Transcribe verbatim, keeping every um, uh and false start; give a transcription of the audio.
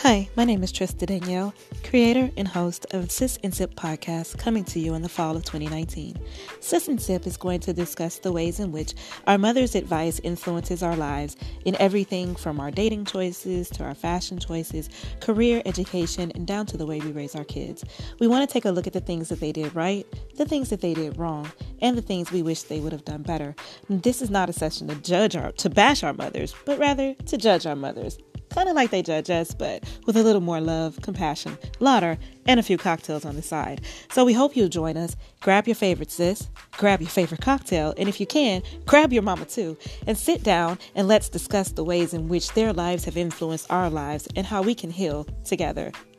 Hi, my name is Trista Danielle, creator and host of Sis and Sip podcast, coming to you in the fall of twenty nineteen. Sis and Sip is going to discuss the ways in which our mother's advice influences our lives in everything from our dating choices to our fashion choices, career, education, and down to the way we raise our kids. We want to take a look at the things that they did right, the things that they did wrong, and the things we wish they would have done better. This is not a session to judge our, to bash our mothers, but rather to judge our mothers. Kind of like they judge us, but with a little more love, compassion, laughter, and a few cocktails on the side. So we hope you'll join us. Grab your favorite sis, grab your favorite cocktail, and if you can, grab your mama too, and sit down and let's discuss the ways in which their lives have influenced our lives and how we can heal together